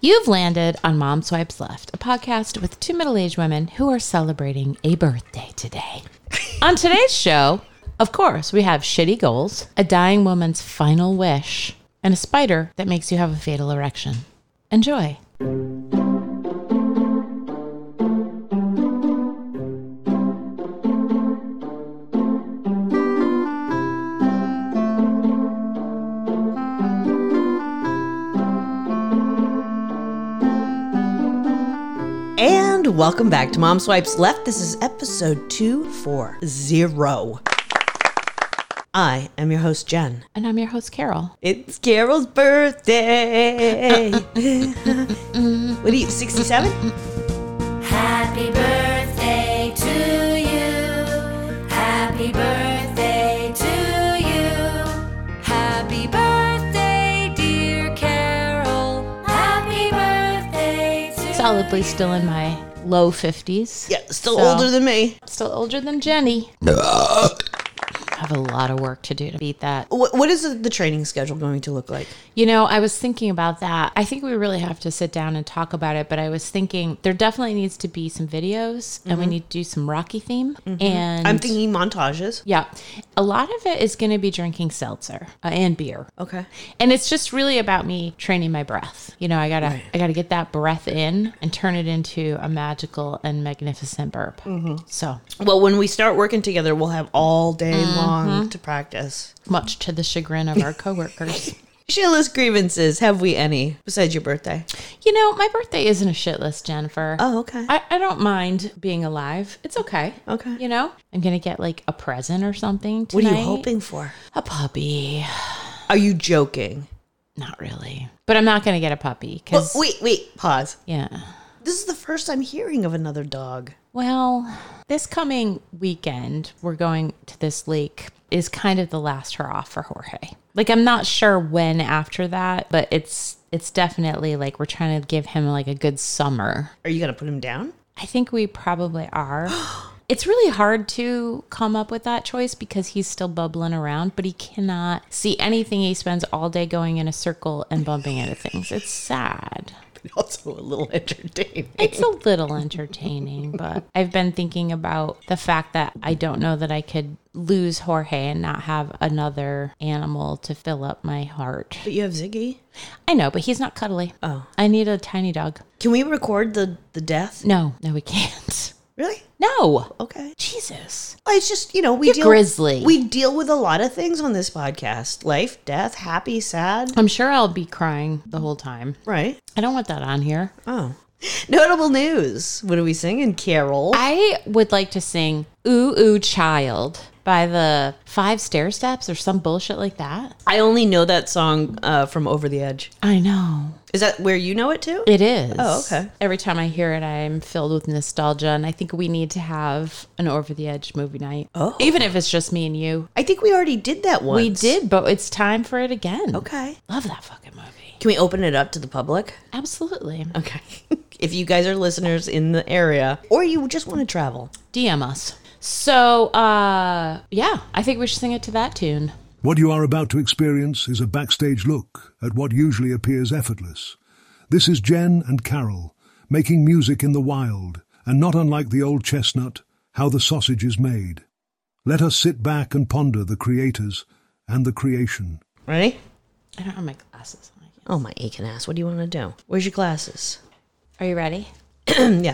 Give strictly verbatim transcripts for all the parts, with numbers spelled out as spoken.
You've landed on Mom Swipes Left, a podcast with two middle-aged women who are celebrating a birthday today. On today's show, of course, we have shitty goals, a dying woman's final wish, and a spider that makes you have a fatal erection. Enjoy. And welcome back to Mom Swipes Left. This is episode two forty. I am your host, Jen. And I'm your host, Carol. It's Carol's birthday. What are you, sixty-seven? Happy birthday to you. Happy birthday to you. Happy birthday, dear Carol. Happy birthday to you. Solidly still in my low fifties. Yeah, still So- older than me. Still older than Jenny. I have a lot of work to do to beat that. What, what is the, the training schedule going to look like? You know, I was thinking about that. I think we really have to sit down and talk about it, but I was thinking there definitely needs to be some videos and we need to do some Rocky theme. And I'm thinking montages. yeah, a lot of it is going to be drinking seltzer uh, and beer. Okay. And it's just really about me training my breath. You know, I gotta, Right. I gotta get that breath in and turn it into a magical and magnificent burp. So Well, when we start working together, we'll have all day long to practice. much to the chagrin of our coworkers. Shitless grievances, have we any, besides your birthday? You know, my birthday isn't a shit list, Jennifer. Oh, okay. I, I don't mind being alive. It's okay. Okay. You know, I'm going to get like a present or something What tonight. are you hoping for? A puppy. Are you joking? Not really. But I'm not going to get a puppy Well, because, wait, wait, pause. yeah. This is the first I'm hearing of another dog. Well, this coming weekend, we're going to this lake is kind of the last hurrah for Jorge. Like, I'm not sure when after that, but it's it's definitely like we're trying to give him like a good summer. Are you going to put him down? I think we probably are. It's really hard to come up with that choice because he's still bubbling around, but he cannot see anything. He spends all day going in a circle and bumping into things. It's sad. Also a little entertaining. It's a little entertaining, but I've been thinking about the fact that I don't know that I could lose Jorge and not have another animal to fill up my heart. But you have Ziggy. I know, but he's not cuddly. Oh. I need a tiny dog. Can we record the, the death? No, no, we can't. Really? No. Okay. Jesus. Well, it's just, you know, we You're deal grizzly. We deal with a lot of things on this podcast. Life, death, happy, sad. I'm sure I'll be crying the whole time. Right. I don't want that on here. Oh. Notable news. What are we singing, Carol? I would like to sing Ooh Ooh Child by the Five Stair Steps or some bullshit like that. I only know that song uh, from Over the Edge. I know. Is that where you know it too? It is. Oh, okay. Every time I hear it, I'm filled with nostalgia, and I think we need to have an Over the Edge movie night. Oh. Even if it's just me and you. I think we already did that once. We did, but it's time for it again. Okay. Love that fucking movie. Can we open it up to the public? Absolutely. Okay. If you guys are listeners in the area or you just want to travel. D M us. So, uh, yeah, I think we should sing it to that tune. What you are about to experience is a backstage look at what usually appears effortless. This is Jen and Carol, making music in the wild, and not unlike the old chestnut, how the sausage is made. Let us sit back and ponder the creators and the creation. Ready? I don't have my glasses on. Oh, my aching ass. What do you want to do? Where's your glasses? Are you ready? Yeah.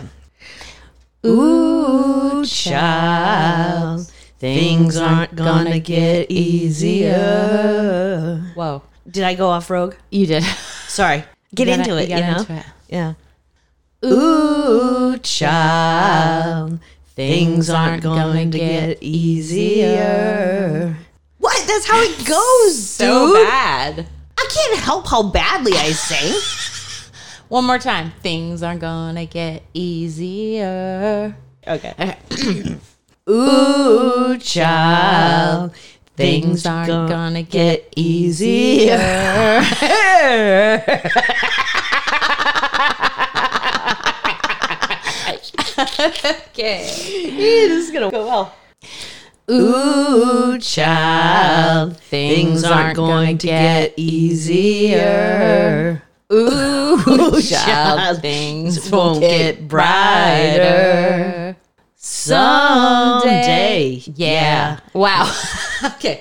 Ooh, child, things aren't gonna get easier. Whoa. Did I go off rogue? You did. Sorry. Get You got into it, you, you got know? into it. Yeah. Ooh, child, things aren't going to get easier. What? That's how it goes, So dude. bad. I can't help how badly I sing. One more time. Things are gonna get easier. Okay. Ooh, child, Things aren't gonna get easier. Okay. This is gonna go well. Ooh, child, things aren't going to get easier. Ooh, child, child, things won't won't get get brighter. brighter. Someday. Yeah. Wow. Okay.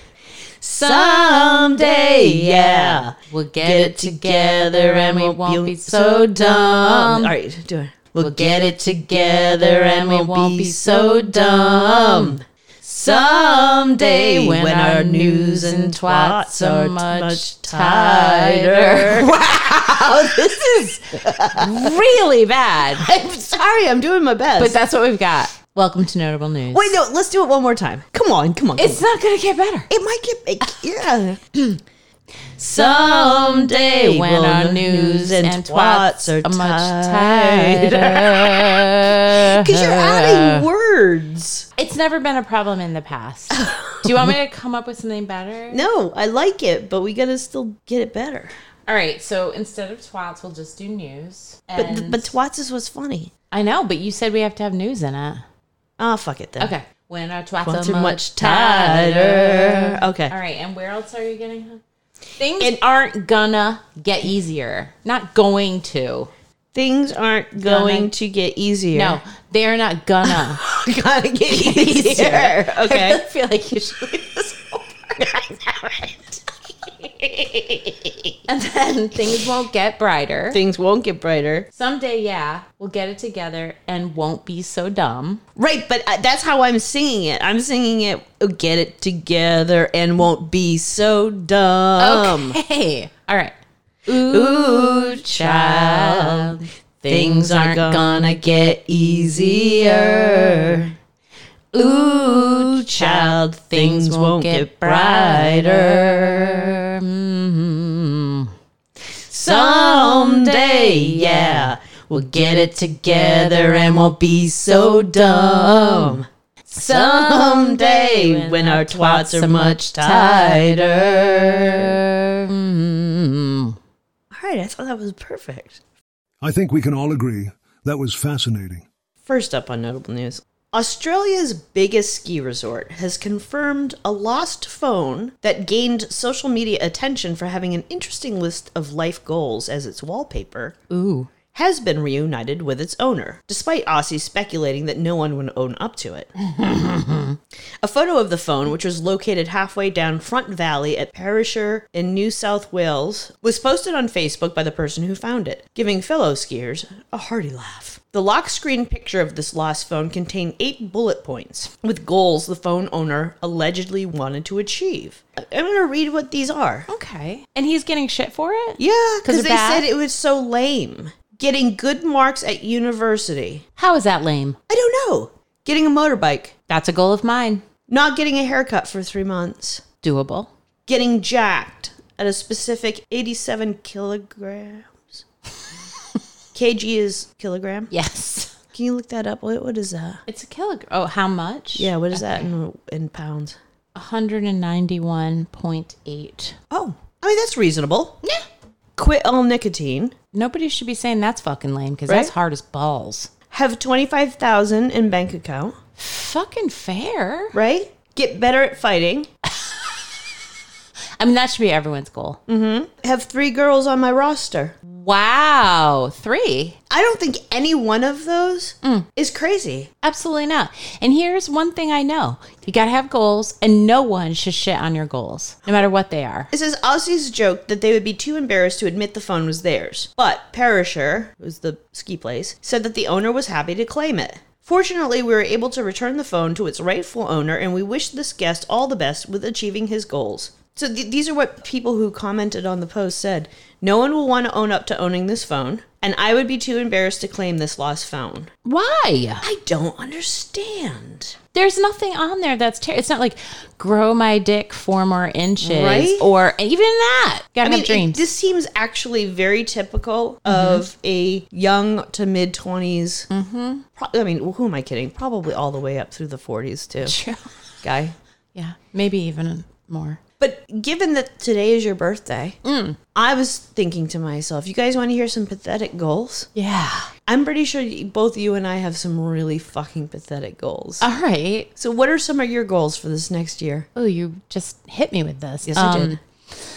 Someday, yeah. We'll get, it together and we won't be so dumb. All right, do it. We'll, We'll get it together and we won't be so dumb. Someday when our news and twats are much tighter. Wow, this is really bad. I'm sorry, I'm doing my best. But that's what we've got. Welcome to Notable News. Wait, no, let's do it one more time. Come on, come on. Come It's on. not going to get better. It might get, it, yeah. Someday when our news and twats are much tighter. Because you're adding words. It's never been a problem in the past. Do you want me to come up with something better? No, I like it, but we gotta still get it better. All right, so instead of twats, we'll just do news. But And but twats is what's funny. I know, but you said we have to have news in it. Ah, oh, fuck it then. Okay. When our twats Twats are are much much tighter. tighter. Okay. All right, and where else are you getting? Huh? Things aren't gonna get easier. Not going to. Things aren't going Gonna- to get easier. No, they're not gonna. Gotta get easier. I Okay. really feel like you should leave this whole part. And then things won't get brighter. Things won't get brighter. Someday, yeah, we'll get it together and won't be so dumb. Right, but uh, that's how I'm singing it. I'm singing it, oh, get it together and won't be so dumb. Okay. All right. Ooh, child, things aren't gonna get easier. Ooh, child, things won't get brighter. Mm-hmm. Someday, yeah, we'll get it together and won't be so dumb. Someday, when our twats are much tighter. Mm-hmm. All right, I thought that was perfect. I think we can all agree that was fascinating. First up on Notable News. Australia's biggest ski resort has confirmed a lost phone that gained social media attention for having an interesting list of life goals as its wallpaper Ooh. has been reunited with its owner, despite Aussies speculating that no one would own up to it. A photo of the phone, which was located halfway down Front Valley at Perisher in New South Wales, was posted on Facebook by the person who found it, giving fellow skiers a hearty laugh. The lock screen picture of this lost phone contained eight bullet points, with goals the phone owner allegedly wanted to achieve. I'm going to read what these are. Okay. And he's getting shit for it? Yeah, 'Cause because they're they bad? said it was so lame. Getting good marks at university. How is that lame? I don't know. Getting a motorbike. That's a goal of mine. Not getting a haircut for three months. Doable. Getting jacked at a specific eighty-seven kilograms. Kg is kilogram. Yes. Can you look that up? What, what is that? It's a kilogram. Oh, how much? Yeah, what is that in, in pounds? one hundred ninety-one point eight. Oh, I mean, that's reasonable. Yeah. Quit all nicotine. Nobody should be saying that's fucking lame because Right? that's hard as balls. Have twenty-five thousand in bank account. Fucking fair. Right? Get better at fighting. I mean, that should be everyone's goal. Have three girls on my roster. Wow. Three? I don't think any one of those is crazy. Absolutely not. And here's one thing I know. You got to have goals, and no one should shit on your goals, no matter what they are. It says Aussies joked that they would be too embarrassed to admit the phone was theirs. But Perisher, who's the ski place, said that the owner was happy to claim it. Fortunately, we were able to return the phone to its rightful owner, and we wish this guest all the best with achieving his goals. So th- these are what people who commented on the post said. No one will want to own up to owning this phone, and I would be too embarrassed to claim this lost phone. Why? I don't understand. There's nothing on there that's ter- it's not like grow my dick four more inches, Right? or even that. Gotta I mean, have dreams. it, this seems actually very typical of a young to mid twenties. Mm-hmm. Pro- I mean, who am I kidding? Probably all the way up through the forties too. True. Guy. Yeah, maybe even more. But given that today is your birthday, I was thinking to myself, you guys want to hear some pathetic goals? Yeah. I'm pretty sure y- both you and I have some really fucking pathetic goals. All right. So what are some of your goals for this next year? Oh, you just hit me with this. Yes, I did.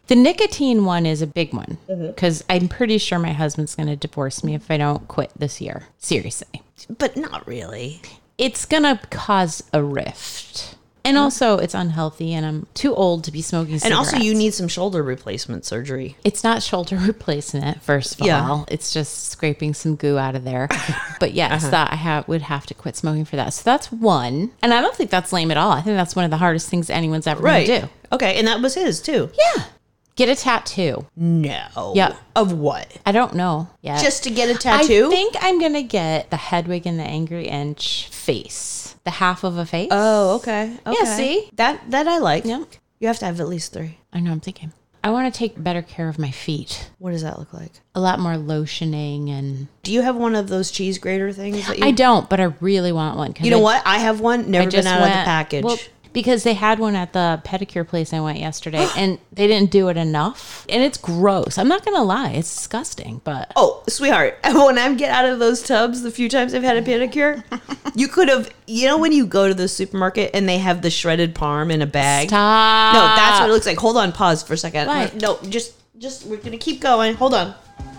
The nicotine one is a big one because I'm pretty sure my husband's going to divorce me if I don't quit this year. Seriously. But not really. It's going to cause a rift. And also, it's unhealthy, and I'm too old to be smoking cigarettes. And also, you need some shoulder replacement surgery. It's not shoulder replacement, first of Yeah. all. It's just scraping some goo out of there. But yes, that I have, would have to quit smoking for that. So that's one. And I don't think that's lame at all. I think that's one of the hardest things anyone's ever Right. going to do. Okay, and that was his, too. Yeah. Get a tattoo. No. Yeah. Of what? I don't know yet. Just to get a tattoo? I think I'm going to get the Hedwig and the Angry Inch face. The half of a face. Oh, okay. okay. Yeah, see? That that I like. Yeah. You have to have at least three. I know, I'm thinking. I want to take better care of my feet. What does that look like? A lot more lotioning and... Do you have one of those cheese grater things that you... I don't, but I really want one. 'cause You know I- what? I have one. Never I been out of the package. Well, because they had one at the pedicure place I went yesterday, and they didn't do it enough. And it's gross. I'm not going to lie. It's disgusting, but... Oh, sweetheart, when I get out of those tubs the few times I've had a pedicure, you could have... You know when you go to the supermarket and they have the shredded parm in a bag? Stop. No, that's what it looks like. Hold on. Pause for a second. Why? No, just... just we're going to keep going. Hold on.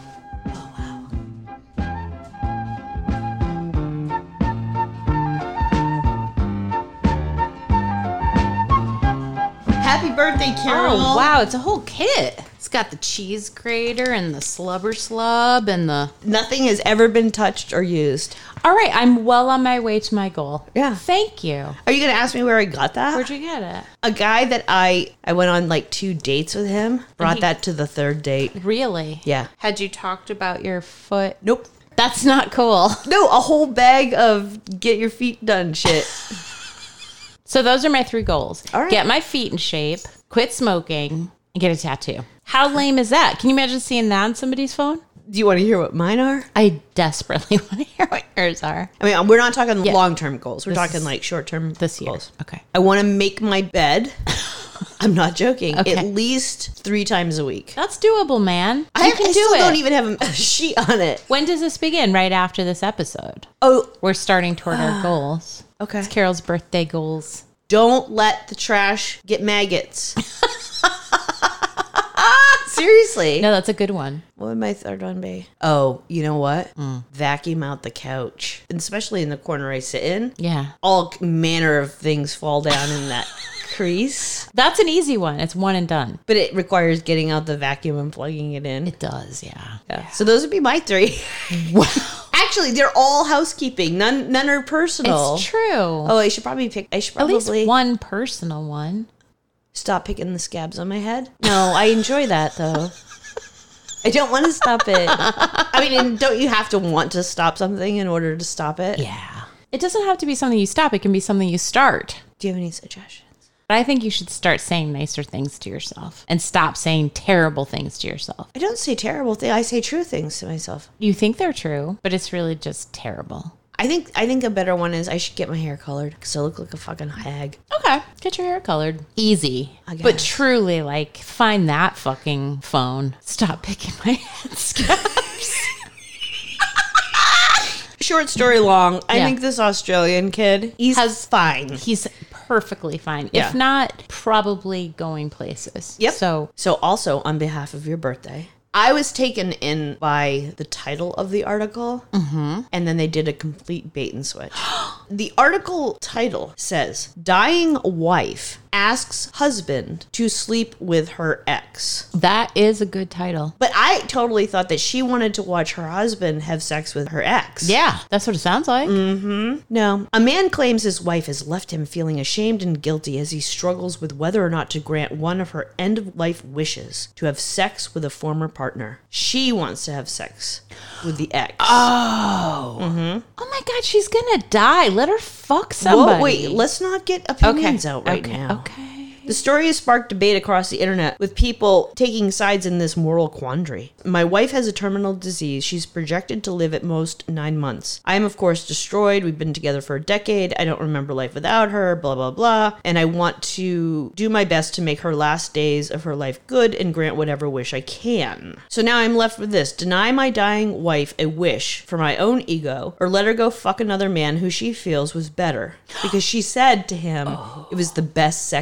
Happy birthday, Carol. Oh, wow. It's a whole kit. It's got the cheese grater and the slubber slub and the... Nothing has ever been touched or used. All right. I'm well on my way to my goal. Yeah. Thank you. Are you going to ask me where I got that? Where'd you get it? A guy that I I went on like two dates with him brought he- that to the third date. Really? Yeah. Had you talked about your foot? Nope. That's not cool. No, a whole bag of get your feet done shit. So those are my three goals. All right. Get my feet in shape, quit smoking, and get a tattoo. How lame is that? Can you imagine seeing that on somebody's phone? Do you want to hear what mine are? I desperately want to hear what yours are. I mean, we're not talking Yeah. long-term goals. We're This talking is- like short-term This year. goals. Okay. I want to make my bed. I'm not joking. Okay. At least three times a week. That's doable, man. You I, can I do still it. don't even have a sheet on it. When does this begin? Right after this episode. Oh, We're starting toward our goals. okay. It's Carol's birthday goals. Don't let the trash get maggots. Seriously. No, that's a good one. What would my third one be? Oh, you know what? Vacuum out the couch. And especially in the corner I sit in. Yeah. All manner of things fall down in that crease. That's an easy one. It's one and done. But it requires getting out the vacuum and plugging it in. It does, yeah. Yeah. So those would be my three. Actually, they're all housekeeping. None none are personal. It's true. Oh, I should probably pick I should At probably least one personal one. stop picking the scabs on my head. No, I enjoy that though. I don't want to stop it. I mean, and don't you have to want to stop something in order to stop it? Yeah. It doesn't have to be something you stop. It can be something you start. Do you have any suggestions? But I think you should start saying nicer things to yourself and stop saying terrible things to yourself. I don't say terrible things. I say true things to myself. You think they're true, but it's really just terrible. I think I think a better one is I should get my hair colored because I look like a fucking hag. Okay. Get your hair colored. Easy. I But guess. truly, like, find that fucking phone. Stop picking my head scabs. Short story long. I Yeah. think this Australian kid, he's Has- fine. He's perfectly fine. Yeah. If not, probably going places. Yep. So, So also on behalf of your birthday, I was taken in by the title of the article, mm-hmm. and then they did a complete bait and switch. The article title says, "Dying wife asks husband to sleep with her ex." that is a good title. But I totally thought that she wanted to watch her husband have sex with her ex. Yeah. That's what it sounds like. No. A man claims his wife has left him feeling ashamed and guilty as he struggles with whether or not to grant one of her end-of-life wishes, to have sex with a former partner. She wants to have sex with the ex. Oh my God, she's going to die. Let her fuck somebody. Whoa, wait, let's not get opinions out right okay. now. Okay. The story has sparked debate across the internet, with people taking sides in this moral quandary. My wife has a terminal disease. She's projected to live at most nine months. I am, of course, destroyed. We've been together for a decade. I don't remember life without her, blah, blah, blah. And I want to do my best to make her last days of her life good and grant whatever wish I can. So now I'm left with this. Deny my dying wife a wish for my own ego, or let her go fuck another man who she feels was better. Because she said to him it was the best sex that she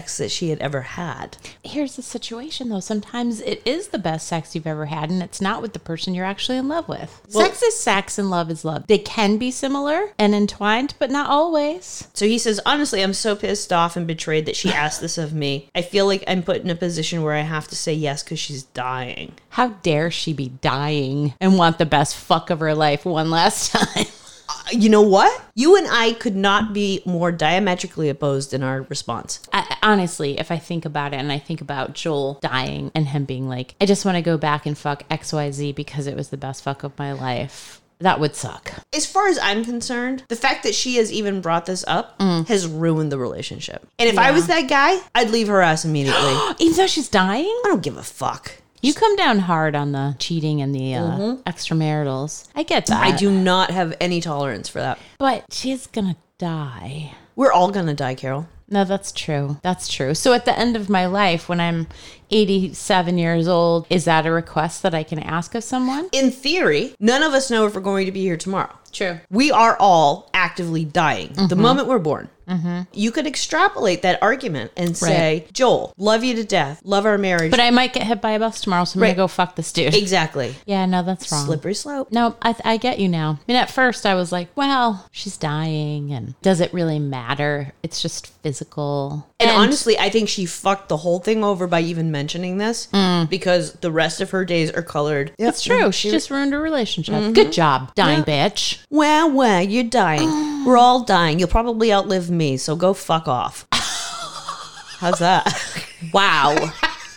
he had ever had. Here's the situation, though. Sometimes it is the best sex you've ever had, and it's not with the person you're actually in love with. Well- sex is sex, and love is love. They can be similar and entwined, but not always. So he says, honestly, I'm so pissed off and betrayed that she asked this of me. I feel like I'm put in a position where I have to say yes because she's dying. How dare she be dying and want the best fuck of her life one last time? You know what? You and I could not be more diametrically opposed in our response. I, honestly, if I think about it and I think about Joel dying and him being like, I just want to go back and fuck X Y Z because it was the best fuck of my life, that would suck. As far as I'm concerned, the fact that she has even brought this up Mm. has ruined the relationship. And if I was that guy, I'd leave her ass immediately. Even though she's dying? I don't give a fuck. You come down hard on the cheating and the uh, Mm-hmm. extramaritals. I get that. I do not have any tolerance for that. But she's gonna die. We're all gonna die, Carol. No, that's true. That's true. So at the end of my life, when I'm eighty-seven years old, is that a request that I can ask of someone? In theory, none of us know if we're going to be here tomorrow. True. We are all actively dying the moment we're born. Mm-hmm. You could extrapolate that argument and say, Joel, love you to death, love our marriage. But I might get hit by a bus tomorrow, so I'm Right. gonna go fuck this dude. exactly. Yeah, no, that's wrong. Slippery slope. No, I, I get you now. I mean, at first I was like, well, she's dying, and does it really matter? It's just physical. And, honestly, I think she fucked the whole thing over by even mentioning this because the rest of her days are colored. it's true. She just ruined her relationship. Good job, dying bitch. Well, well, you're dying. We're all dying. You'll probably outlive me, so go fuck off. How's that? Wow.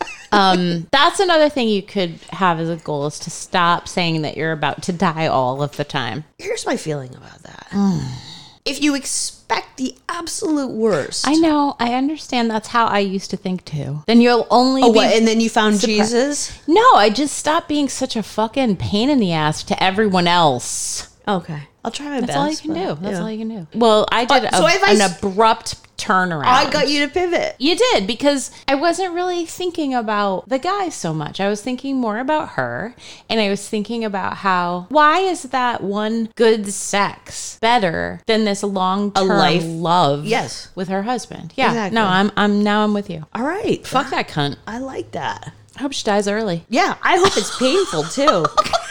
um, that's another thing you could have as a goal is to stop saying that you're about to die all of the time. Here's my feeling about that. If you expect the absolute worst. I know. I understand. That's how I used to think too. Then you'll only Oh, be... what? And then you found surpri- Jesus? No, I just stopped being such a fucking pain in the ass to everyone else. Okay. I'll try my That's best. all you can but, do. That's yeah. all you can do. Well, I did Uh, so a- if I an s- abrupt turnaround. I got you to pivot. You did, because I wasn't really thinking about the guy so much. I was thinking more about her, and I was thinking about how, why is that one good sex better than this long-term life- love Yes. with her husband? Yeah, Exactly. no, I'm, I'm now I'm with you. All right. Fuck that cunt. I like that. I hope she dies early. Yeah, I hope it's painful too.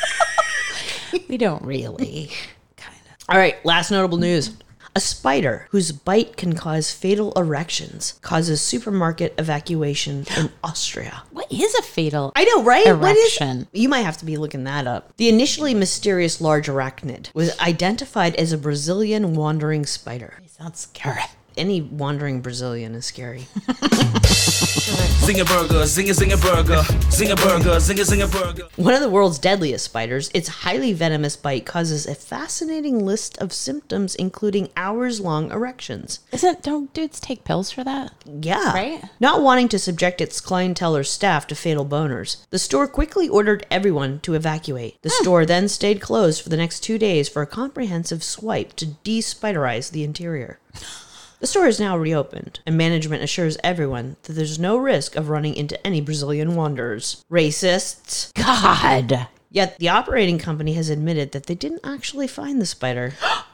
We don't really. Kind of. All right, last notable news. A spider whose bite can cause fatal erections causes supermarket evacuation in Austria. What is a fatal? I know, right? What is? Erection. You might have to be looking that up. The initially mysterious large arachnid was identified as a Brazilian wandering spider. Sounds scary. Any wandering Brazilian is scary. Zing a burger, zing a zing a burger, zing a burger, zing a zing a burger. One of the world's deadliest spiders, its highly venomous bite causes a fascinating list of symptoms, including hours-long erections. Isn't don't dudes take pills for that? Yeah. Right? Not wanting to subject its clientele or staff to fatal boners, the store quickly ordered everyone to evacuate. The store then stayed closed for the next two days for a comprehensive swipe to de-spiderize the interior. The store is now reopened, and management assures everyone that there's no risk of running into any Brazilian wanderers. Racists. God. Yet the operating company has admitted that they didn't actually find the spider.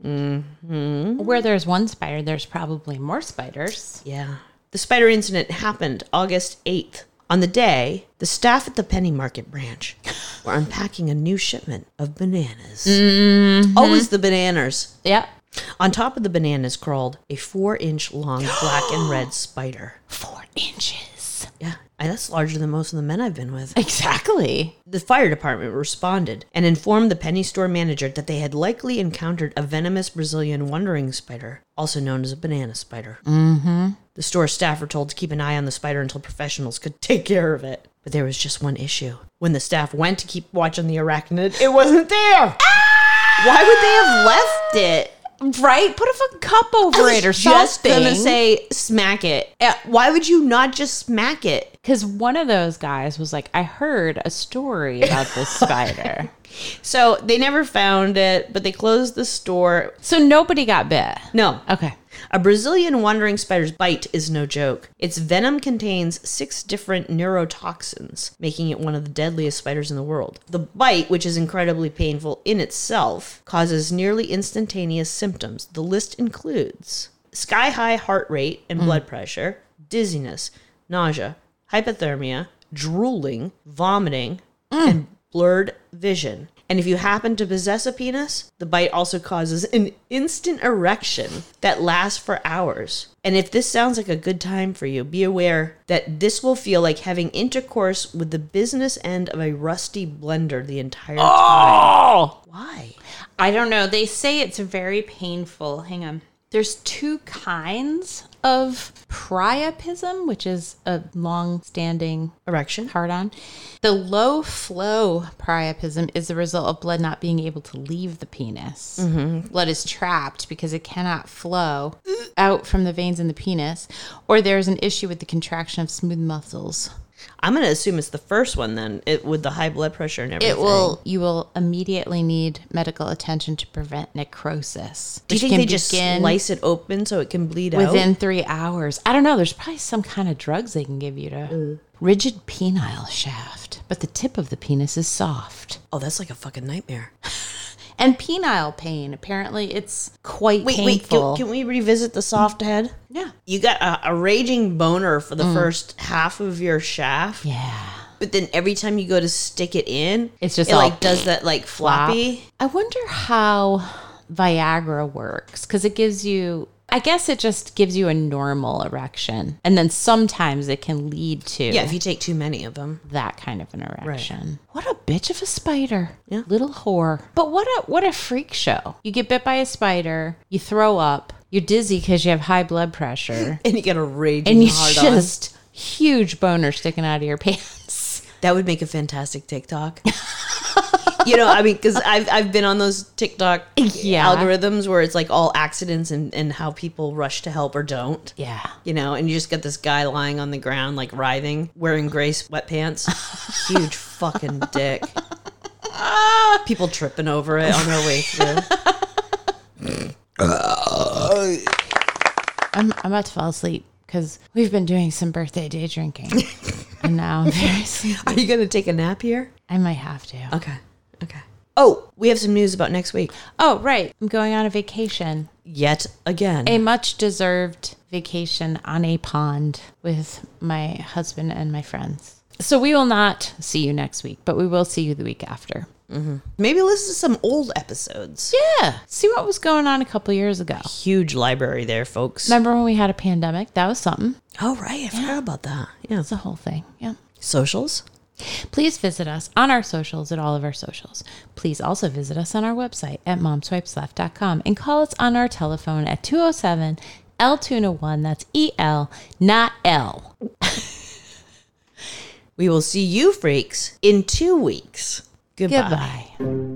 Where there's one spider, there's probably more spiders. Yeah. The spider incident happened August eighth. On the day, the staff at the Penny Market branch were unpacking a new shipment of bananas. Always the bananas. Yep. On top of the bananas crawled a four-inch long black and red spider. Four inches. Yeah, and that's larger than most of the men I've been with. Exactly. The fire department responded and informed the penny store manager that they had likely encountered a venomous Brazilian wandering spider, also known as a banana spider. Mm-hmm. The store staff were told to keep an eye on the spider until professionals could take care of it. But there was just one issue. When the staff went to keep watch on the arachnid, it wasn't there! Ah! Why would they have left it? Right? Put a fucking cup over it or just something. gonna say smack it. Uh, Why would you not just smack it? Because one of those guys was like, I heard a story about this spider. So they never found it, but they closed the store. So nobody got bit. No. Okay. A Brazilian wandering spider's bite is no joke. Its venom contains six different neurotoxins, making it one of the deadliest spiders in the world. The bite, which is incredibly painful in itself, causes nearly instantaneous symptoms. The list includes sky-high heart rate and blood pressure, dizziness, nausea, hypothermia, drooling, vomiting, and blurred vision. And if you happen to possess a penis, the bite also causes an instant erection that lasts for hours. And if this sounds like a good time for you, be aware that this will feel like having intercourse with the business end of a rusty blender the entire time. Oh! Why? I don't know. They say it's very painful. Hang on. There's two kinds of priapism, which is a long-standing Erection? hard-on. The low-flow priapism is the result of blood not being able to leave the penis. Mm-hmm. Blood is trapped because it cannot flow out from the veins in the penis, or there's an issue with the contraction of smooth muscles. I'm going to assume it's the first one then, it, with the high blood pressure and everything. It will. You will immediately need medical attention to prevent necrosis. Do you which think can they just begin slice it open so it can bleed out? within three hours? I don't know. There's probably some kind of drugs they can give you to Mm. rigid penile shaft, but the tip of the penis is soft. Oh, that's like a fucking nightmare. And penile pain. Apparently, it's quite Wait, painful. wait, can, can we revisit the soft head? Yeah. You got a, a raging boner for the first half of your shaft. Yeah. But then every time you go to stick it in, It's just it all like does that like floppy. I wonder how Viagra works, because it gives you, I guess it just gives you a normal erection. And then sometimes it can lead to Yeah, if you take too many of them. that kind of an erection. What a bitch of a spider. Yeah. Little whore. But what a what a freak show. You get bit by a spider, you throw up, you're dizzy because you have high blood pressure, And you get a raging and you hard just huge boner sticking out of your pants. That would make a fantastic TikTok. You know, I mean, because I've, I've been on those TikTok Yeah. algorithms where it's like all accidents and, and how people rush to help or don't. Yeah. You know, and you just get this guy lying on the ground, like writhing, wearing gray sweatpants. Huge fucking dick. People tripping over it on their way through. I'm, I'm about to fall asleep because we've been doing some birthday day drinking. And now I'm very sleepy. Are you going to take a nap here? I might have to. Okay. Okay. Oh, we have some news about next week. Oh, right. I'm going on a vacation. Yet again. A much deserved vacation on a pond with my husband and my friends. So we will not see you next week, but we will see you the week after. Maybe listen to some old episodes. Yeah. See what was going on a couple years ago. Huge library there, folks. Remember when we had a pandemic? That was something. Oh, right. I forgot about that. Yeah. It's a whole thing. Yeah. Socials? Please visit us on our socials at all of our socials. Please also visit us on our website at mom swipes left dot com and call us on our telephone at two oh seven L two oh one. That's E L, not L. We will see you freaks in two weeks. Goodbye. Goodbye.